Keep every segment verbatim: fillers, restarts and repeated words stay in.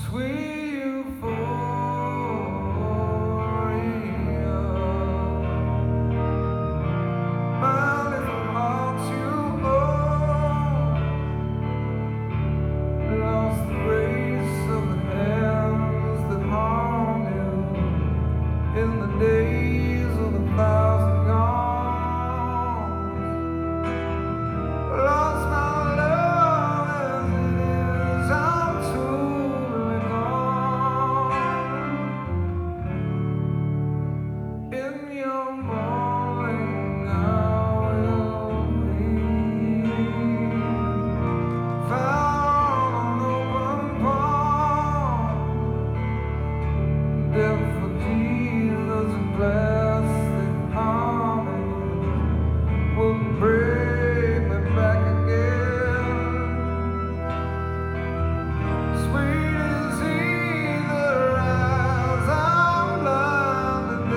Sweet euphoria, my little heart you own, lost the grace of the hands that harm you in the days of the thousand gone. Lost my love as it is, I'm truly gone. In your morning I will be found on open palm, death for Jesus and plastic harmony will bring me back again. Sweet is either as I'm blinded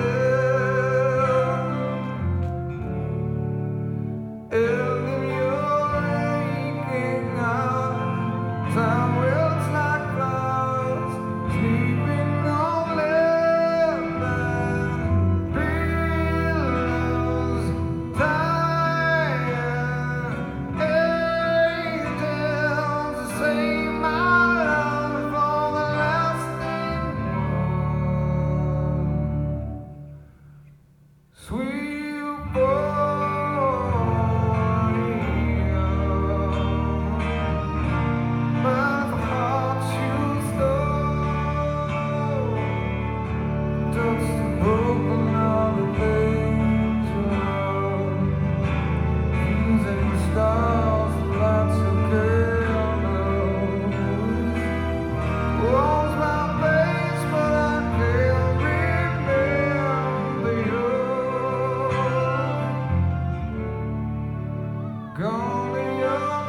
there, and in your aching eyes time wilts like clouds, sleeping on lemon pillows, dying angels to save my love for the lasting one. Sweet euphoria, my heart you stole, dust and broken all the things you love, using stars and lots of candles. Walls my face, but I can't remember you. Gone in your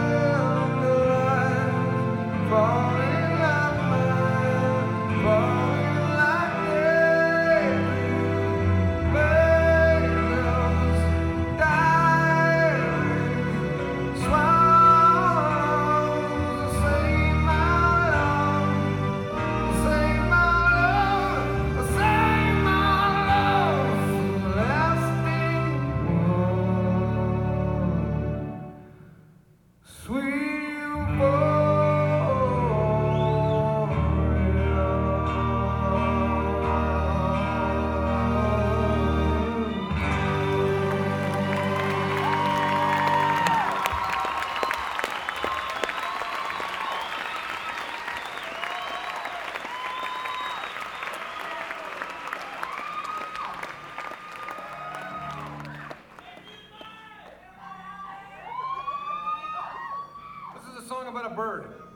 dandelions, falling like mine, falling like angels, dying swallows. Save my love, save my love, save my love for the lasting one. Sweet This is a song about a bird.